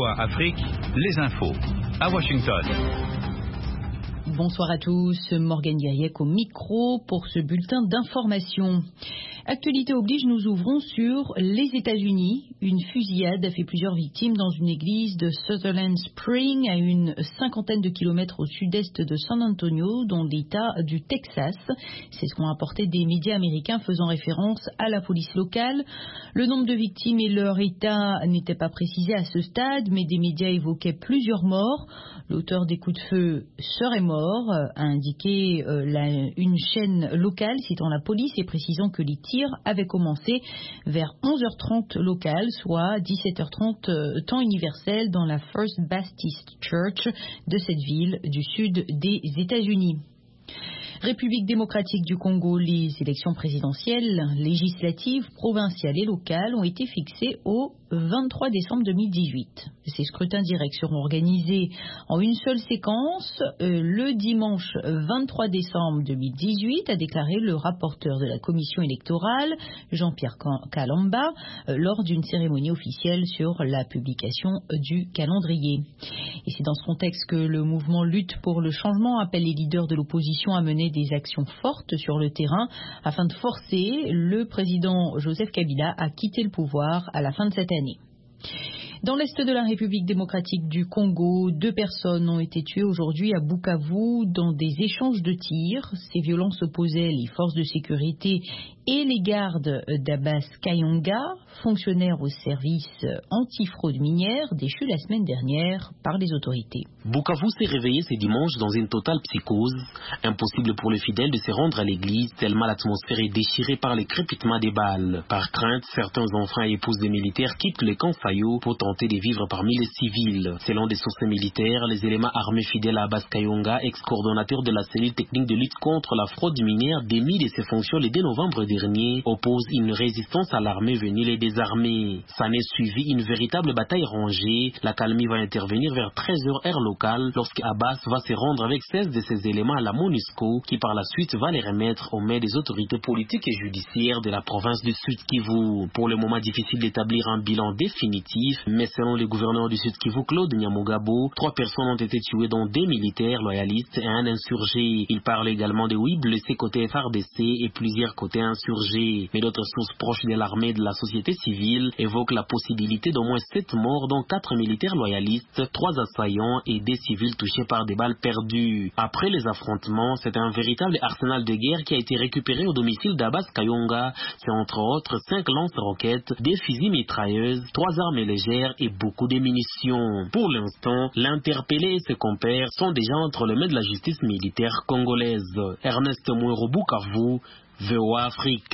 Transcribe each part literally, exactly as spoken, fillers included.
A Afrique, les infos. À Washington. Bonsoir à tous, Morgane Guiriec au micro pour ce bulletin d'information. Actualité oblige, nous ouvrons sur les États-Unis. Une fusillade a fait plusieurs victimes dans une église de Sutherland Spring, à une cinquantaine de kilomètres au sud-est de San Antonio, dans l'État du Texas. C'est ce qu'ont apporté des médias américains faisant référence à la police locale. Le nombre de victimes et leur état n'étaient pas précisés à ce stade, mais des médias évoquaient plusieurs morts. L'auteur des coups de feu serait mort, a indiqué euh, la, une chaîne locale citant la police et précisant que les tirs avaient commencé vers onze heures trente locale, soit dix-sept heures trente euh, temps universel dans la First Baptist Church de cette ville du sud des États-Unis. République démocratique du Congo, les élections présidentielles, législatives, provinciales et locales ont été fixées au vingt-trois décembre deux mille dix-huit. Ces scrutins directs seront organisés en une seule séquence euh, le dimanche vingt-trois décembre deux mille dix-huit, a déclaré le rapporteur de la commission électorale, Jean-Pierre Kalamba, euh, lors d'une cérémonie officielle sur la publication du calendrier. Et c'est dans ce contexte que le mouvement Lutte pour le changement appelle les leaders de l'opposition à mener des actions fortes sur le terrain afin de forcer le président Joseph Kabila à quitter le pouvoir à la fin de cette année. Dans l'est de la République démocratique du Congo, deux personnes ont été tuées aujourd'hui à Bukavu dans des échanges de tirs. Ces violences opposaient les forces de sécurité et les gardes d'Abbas Kayonga, fonctionnaire au service anti-fraude minière, déchu la semaine dernière par les autorités. Bukavu s'est réveillé ce dimanche dans une totale psychose. Impossible pour les fidèles de se rendre à l'église tellement l'atmosphère est déchirée par les crépitements des balles. Par crainte, certains enfants et épouses des militaires quittent les camps Fayo pour tenter de vivre parmi les civils. Selon des sources militaires, les éléments armés fidèles à Abbas Kayonga, ex-coordonnateur de la cellule technique de lutte contre la fraude minière, démis de ses fonctions le deux novembre dernier, opposent une résistance à l'armée venue les désarmer. S'en est suivi une véritable bataille rangée. La calmie va intervenir vers treize heures heure locale lorsque Abbas va se rendre avec seize de ses éléments à la MONUSCO qui par la suite va les remettre aux mains des autorités politiques et judiciaires de la province du Sud Kivu. Pour le moment, difficile d'établir un bilan définitif, mais selon le gouverneur du Sud Kivu, Claude Nyamugabo, trois personnes ont été tuées dont des militaires loyalistes et un insurgé. Il parle également de huit blessés côté F R D C et plusieurs côtés insurgés. Mais d'autres sources proches de l'armée et de la société civile évoquent la possibilité d'au moins sept morts, dont quatre militaires loyalistes, trois assaillants et des civils touchés par des balles perdues. Après les affrontements, c'est un véritable arsenal de guerre qui a été récupéré au domicile d'Abbas Kayonga. C'est entre autres cinq lance-roquettes, des fusils mitrailleuses, trois armes légères et beaucoup de munitions. Pour l'instant, l'interpellé et ses compères sont déjà entre les mains de la justice militaire congolaise. Ernest Mouero, Bukavu, V O A Afrique.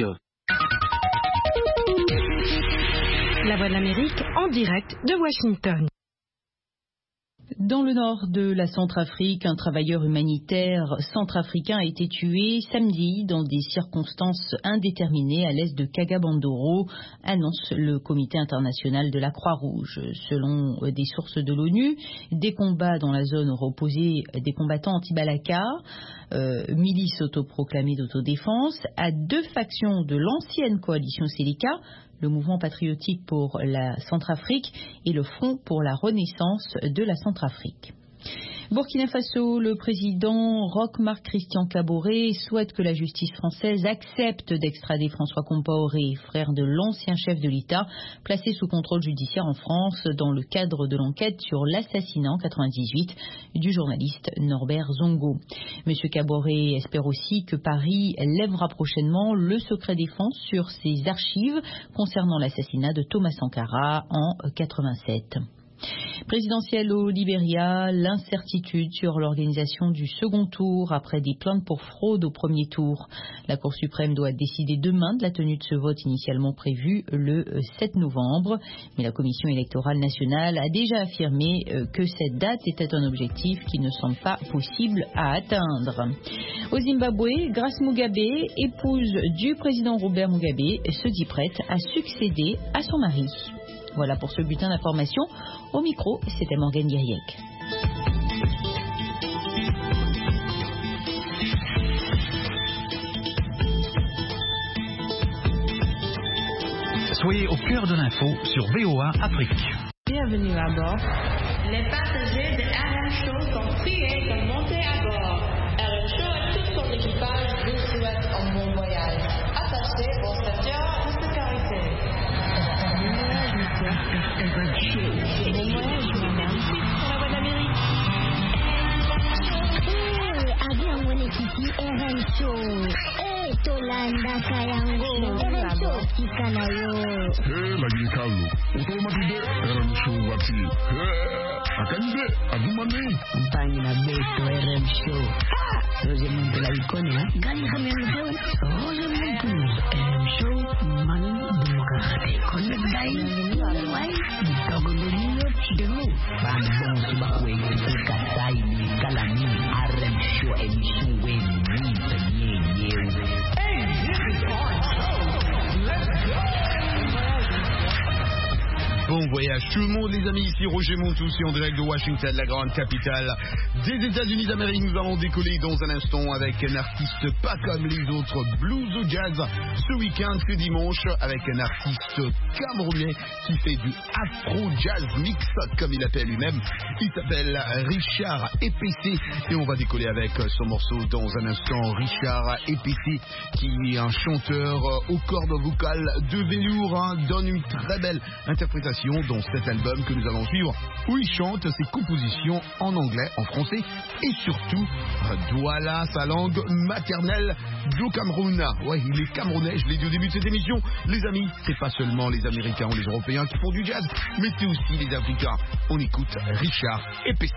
La Voix de l'Amérique en direct de Washington. Dans le nord de la Centrafrique, un travailleur humanitaire centrafricain a été tué samedi dans des circonstances indéterminées à l'est de Kagabandoro, annonce le Comité international de la Croix-Rouge. Selon des sources de l'ONU, des combats dans la zone auraient opposé des combattants anti-Balaka, euh, milice autoproclamée d'autodéfense, à deux factions de l'ancienne coalition Séléka, le mouvement patriotique pour la Centrafrique et le Front pour la Renaissance de la Centrafrique. Burkina Faso, le président Roch-Marc Christian Kaboré souhaite que la justice française accepte d'extrader François Compaoré, frère de l'ancien chef de l'État, placé sous contrôle judiciaire en France dans le cadre de l'enquête sur l'assassinat en quatre-vingt-dix-huit du journaliste Norbert Zongo. Monsieur Kaboré espère aussi que Paris lèvera prochainement le secret défense sur ses archives concernant l'assassinat de Thomas Sankara en quatre-vingt-sept. Présidentielle au Libéria, l'incertitude sur l'organisation du second tour après des plaintes pour fraude au premier tour. La Cour suprême doit décider demain de la tenue de ce vote initialement prévu le sept novembre. Mais la Commission électorale nationale a déjà affirmé que cette date était un objectif qui ne semble pas possible à atteindre. Au Zimbabwe, Grace Mugabe, épouse du président Robert Mugabe, se dit prête à succéder à son mari. Voilà pour ce bulletin d'information. Au micro, c'était Morgane Guiriec. Soyez au cœur de l'info sur V O A Afrique. Bienvenue à bord. Les passagers de R M Show sont priés de monter à bord. R M Show et tout son équipage vous souhaitent un bon voyage. Attachez vos ceintures de sécurité. Bon voyage, madame. Sur la voie d'Amérique. Avion mwenyekiti R M Show. Eh, Tolanda Kayango. R M Show kikanayo. Eh, lagi kalu. Otomatide R M Show wati. Eh, akande agumane. Mpani na beto R M Show. Roje muntu la ikone ha. Gani kami mzee. Roje muntu. R M Show mani demokrate. Kone dai. Wai. Togolonyo chidemu. Bambon subakwe yuka sai ni kalami. R M Show emission we ni tanye yewe. Hey, this is R M Show. Let's go. Bon voyage tout le monde les amis, ici Roger Montoussi en direct de Washington, la grande capitale des États-Unis d'Amérique. Nous allons décoller dans un instant avec un artiste pas comme les autres, blues ou jazz. Ce week-end, ce dimanche, avec un artiste camerounais qui fait du afro-jazz mix, comme il appelle lui-même. Il s'appelle Richard Epessé et on va décoller avec son morceau dans un instant. Richard Epessé qui est un chanteur aux cordes vocales de velours, hein, donne une très belle interprétation dans cet album que nous allons suivre, où il chante ses compositions en anglais, en français et surtout Douala, sa langue maternelle du Cameroun. Ouais, il est camerounais, je l'ai dit au début de cette émission. Les amis, c'est pas seulement les Américains ou les Européens qui font du jazz, mais c'est aussi les Africains. On écoute Richard Epessé.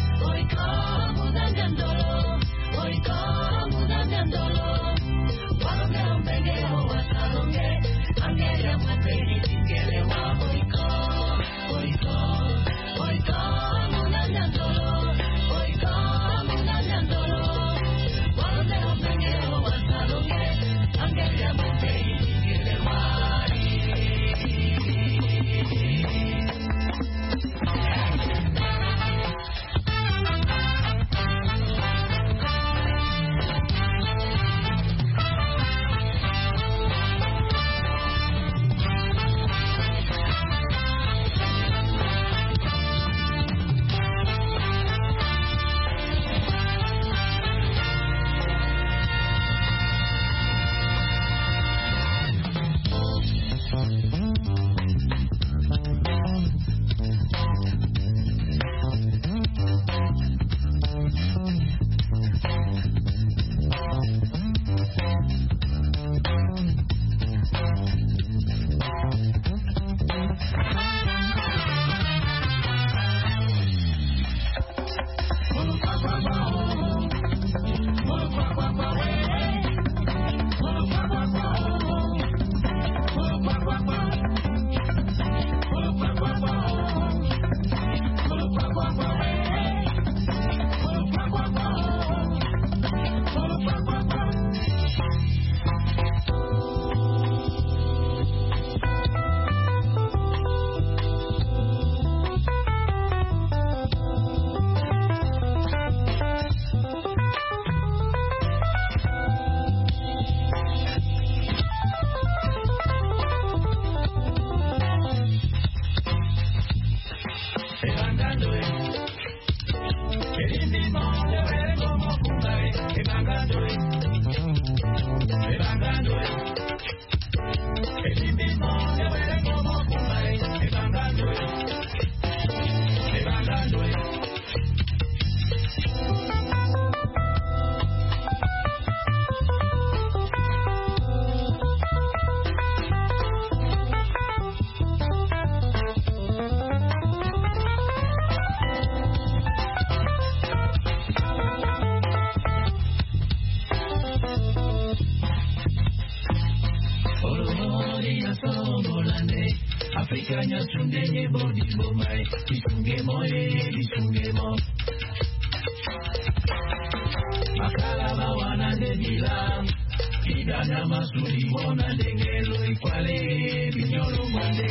Oiko, Africanya sundenye bodi bomai, disunge moe, disunge mo. Makala bawana de bilang, idana masuri bona dengelo ikwale, binyolo mwande.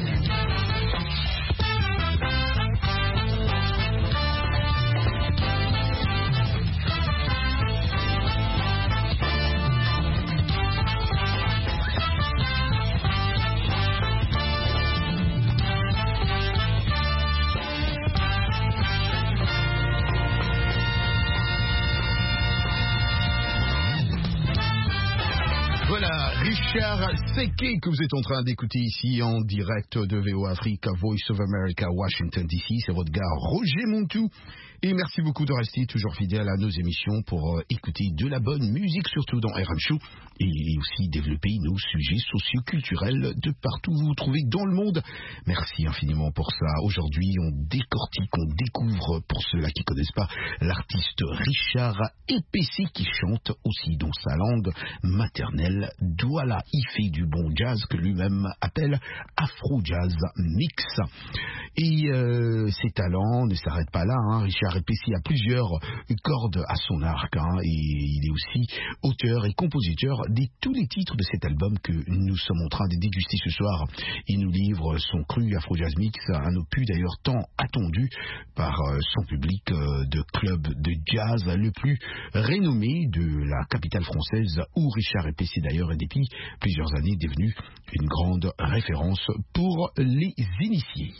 Richard Seke que vous êtes en train d'écouter ici en direct de V O Africa, Voice of America, Washington D C. C'est votre gars Roger Montou. Et merci beaucoup de rester toujours fidèle à nos émissions pour euh, écouter de la bonne musique, surtout dans R M Show, et aussi développer nos sujets socioculturels de partout où vous vous trouvez dans le monde. Merci infiniment pour ça. Aujourd'hui, on décortique, on découvre, pour ceux-là qui ne connaissent pas, l'artiste Richard Epessi qui chante aussi dans sa langue maternelle. Douala, il fait du bon jazz que lui-même appelle Afro Jazz Mix. Et euh, ses talents ne s'arrêtent pas là, hein. Richard Epessi a plusieurs cordes à son arc, hein, et il est aussi auteur et compositeur de tous les titres de cet album que nous sommes en train de déguster ce soir. Il nous livre son cru Afro Jazz Mix, un opus d'ailleurs tant attendu par son public de club de jazz le plus renommé de la capitale française, où Richard Epessi d'ailleurs est depuis plusieurs années devenu une grande référence pour les initiés.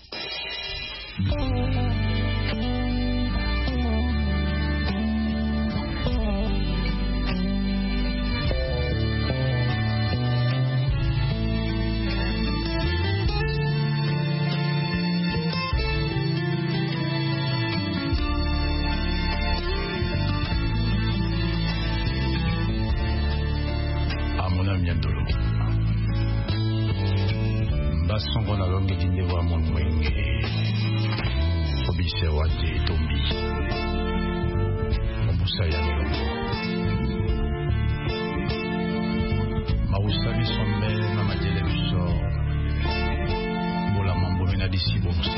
Songo na longe dinde wa mon mwenge obise wa de tombi obusa ya milongo mausa bisombe na majele biso bola mambo mena disi bomse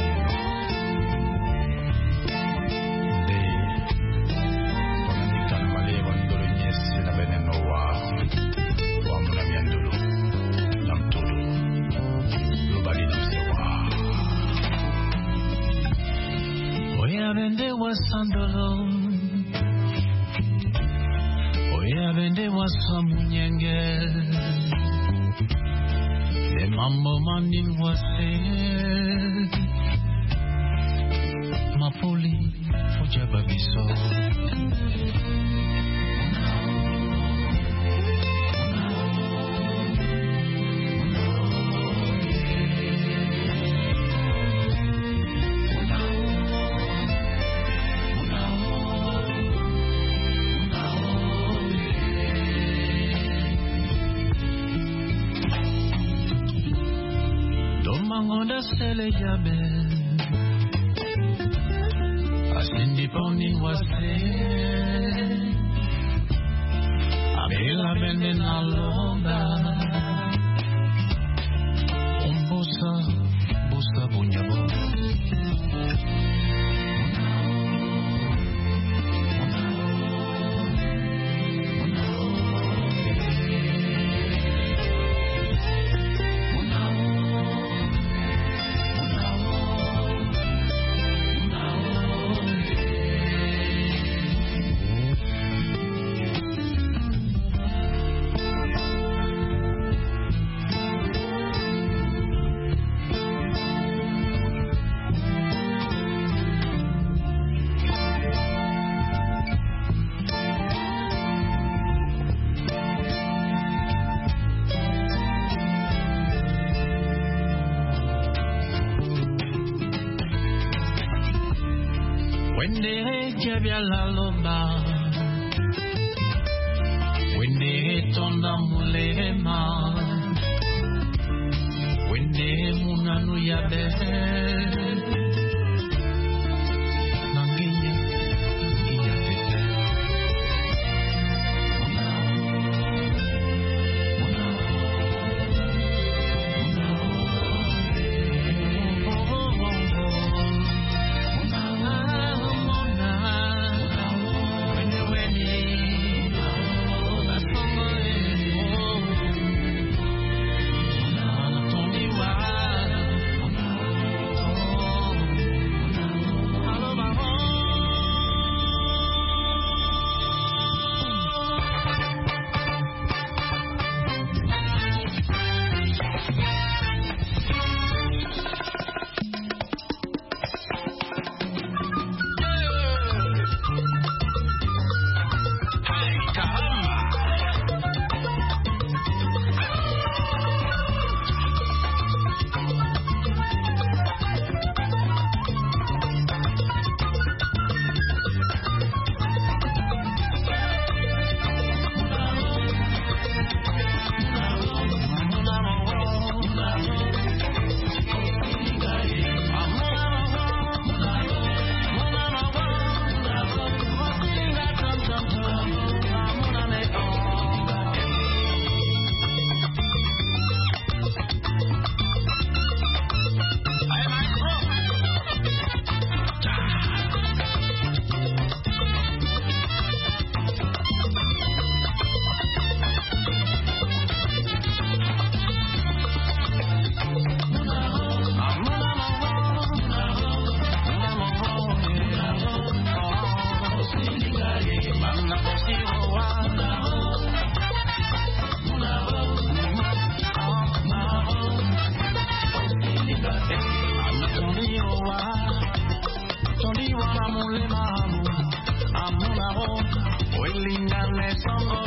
de konani kalmale wandoro nyese na veneno wa wa mona miandolo lamtolo Oya vende wa sandolo, oya vende wa samunyenge, de mambo manin wa se, mapoli oja babiso. Sele jabe asindi poni wase abela bende na londa umbusa busa bunyabo La loba wende tonda mulema wende munanu yabe nanginya nginya tete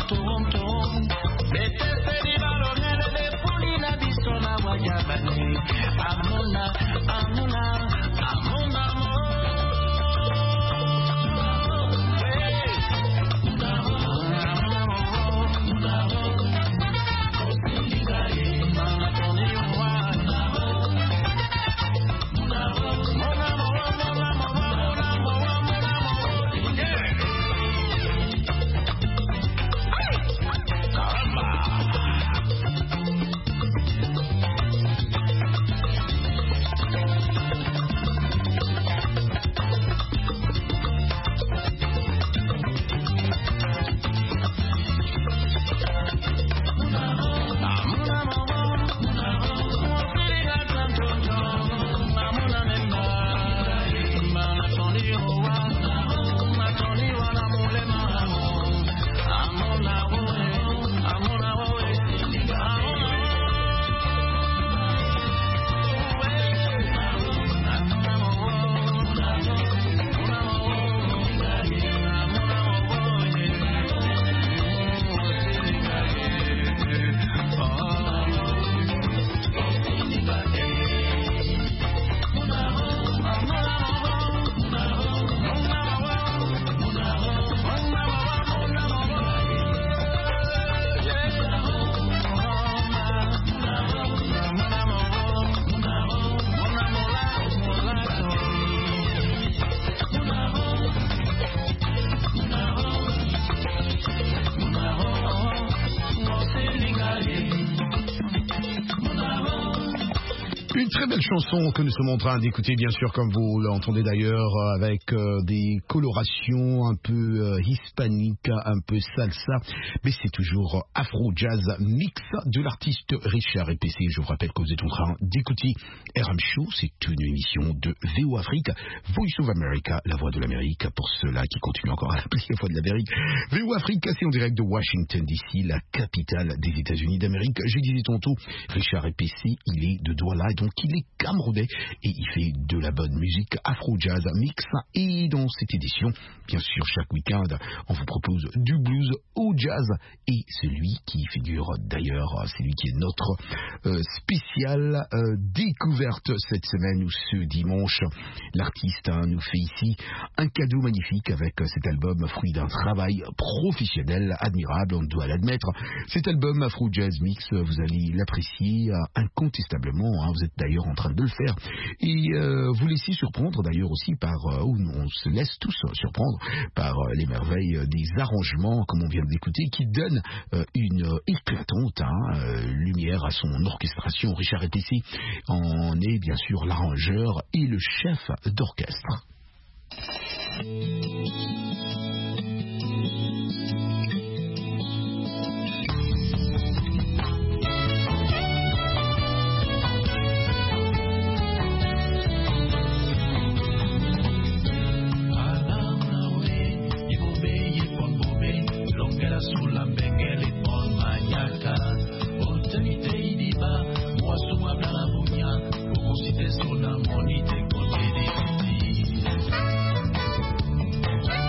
Très belle chanson que nous sommes en train d'écouter, bien sûr, comme vous l'entendez d'ailleurs, avec euh, des colorations un peu euh, hispaniques, un peu salsa, mais c'est toujours afro-jazz mix de l'artiste Richard Epessé. Je vous rappelle que vous êtes en train d'écouter R M Show, c'est une émission de V O Afrique, Voice of America, la voix de l'Amérique, pour ceux-là qui continuent encore à l'appeler la voix de l'Amérique. V O Afrique, c'est en direct de Washington D C, la capitale des États-Unis d'Amérique. Je disais tantôt, Richard Epessé, il est de Douala, donc il est camerounais et il fait de la bonne musique afro-jazz mix. Et dans cette édition, bien sûr, chaque week-end, on vous propose du blues au jazz. Et celui qui figure d'ailleurs, c'est lui qui est notre euh, spécial euh, découverte cette semaine ou ce dimanche. L'artiste hein, nous fait ici un cadeau magnifique avec cet album, fruit d'un travail professionnel admirable, on doit l'admettre. Cet album afro-jazz mix, vous allez l'apprécier euh, incontestablement. Hein, vous êtes d'ailleurs en train de le faire et euh, vous laissez surprendre d'ailleurs aussi par euh, ou on se laisse tous surprendre par euh, les merveilles des arrangements comme on vient de l'écouter qui donnent euh, une euh, éclatante hein, euh, lumière à son orchestration. Richard Epessé en est bien sûr l'arrangeur et le chef d'orchestre. Sulla bengeli pon maniaca, ottenite i diba, moi su abla la bugna, como si te suena monite con te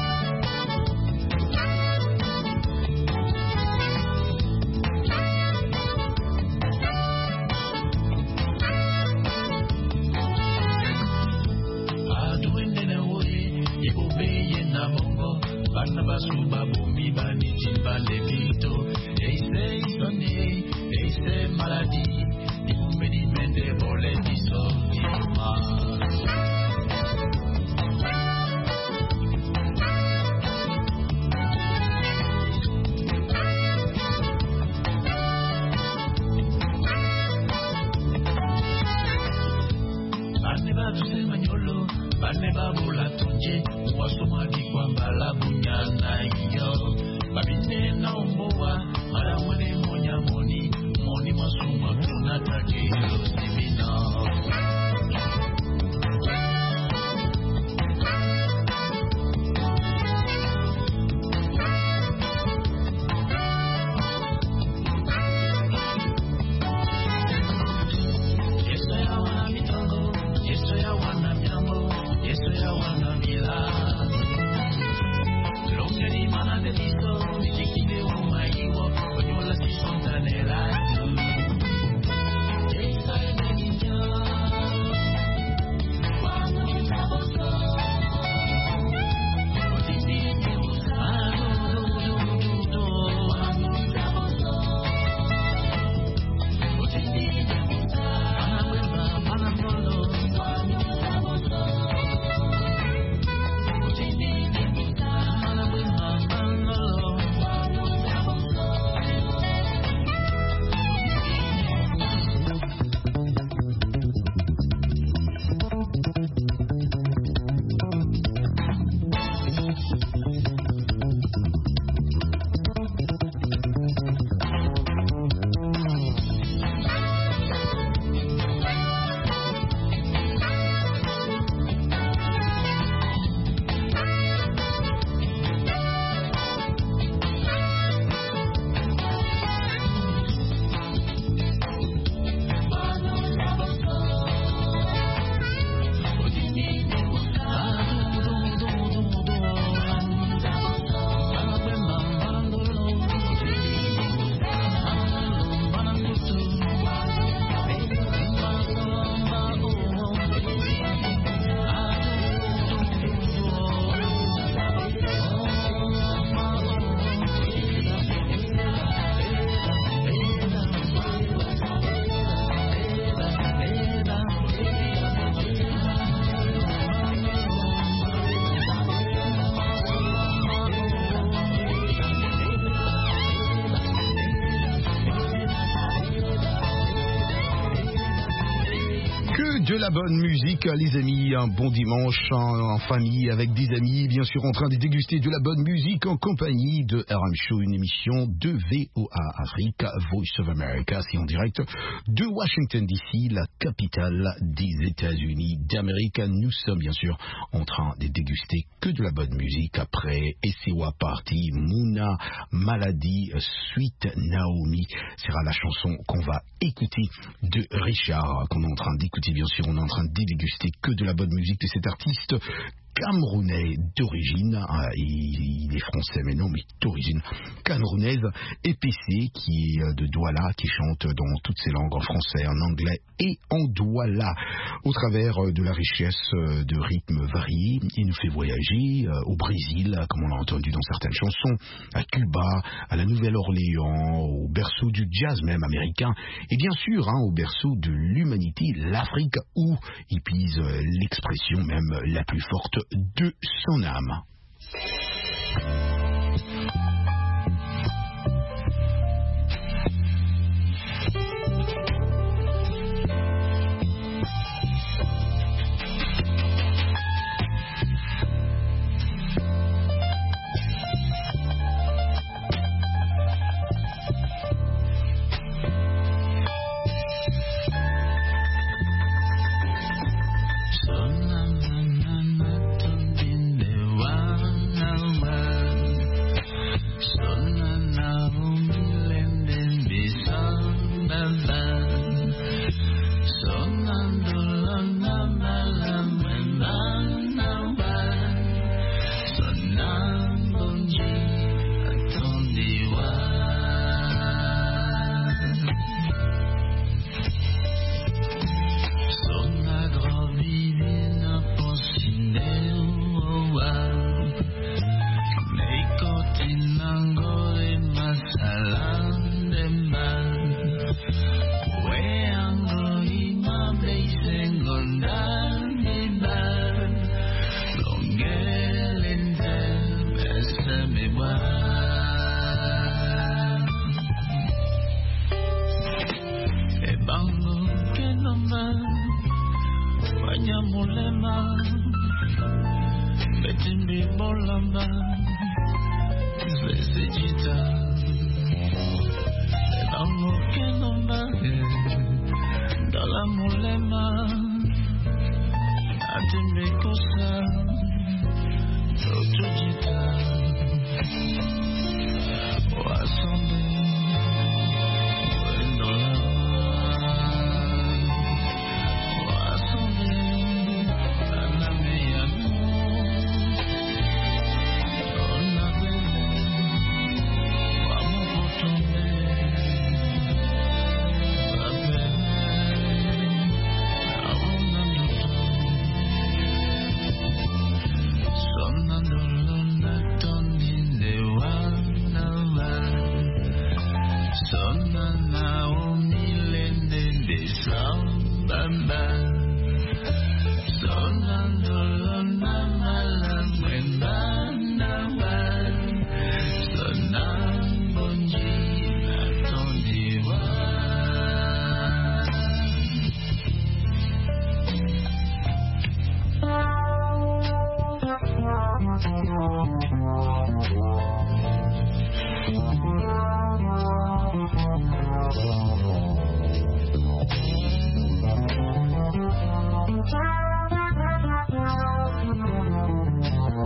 de la bonne musique, les amis. Un bon dimanche en, en famille, avec des amis, bien sûr, en train de déguster de la bonne musique en compagnie de R M Show, une émission de V O A Afrique, Voice of America, c'est en direct de Washington D C, la capitale des États-Unis d'Amérique. Nous sommes bien sûr en train de déguster que de la bonne musique après Essewa Party, Muna, Maladi, Sweet Naomi. Sera la chanson qu'on va écouter de Richard, qu'on est en train d'écouter, bien sûr. On est en train de déguster que de la bonne musique de cet artiste camerounais d'origine, euh, il, il est français mais non, mais d'origine camerounaise, E P C, qui est de Douala, qui chante dans toutes ses langues, en français, en anglais et en Douala, au travers de la richesse de rythmes variés. Il nous fait voyager euh, au Brésil, comme on l'a entendu dans certaines chansons, à Cuba, à la Nouvelle-Orléans, au berceau du jazz même américain, et bien sûr hein, au berceau de l'humanité, l'Afrique, où il puise l'expression même la plus forte de son âme.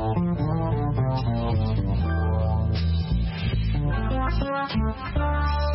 Thank you.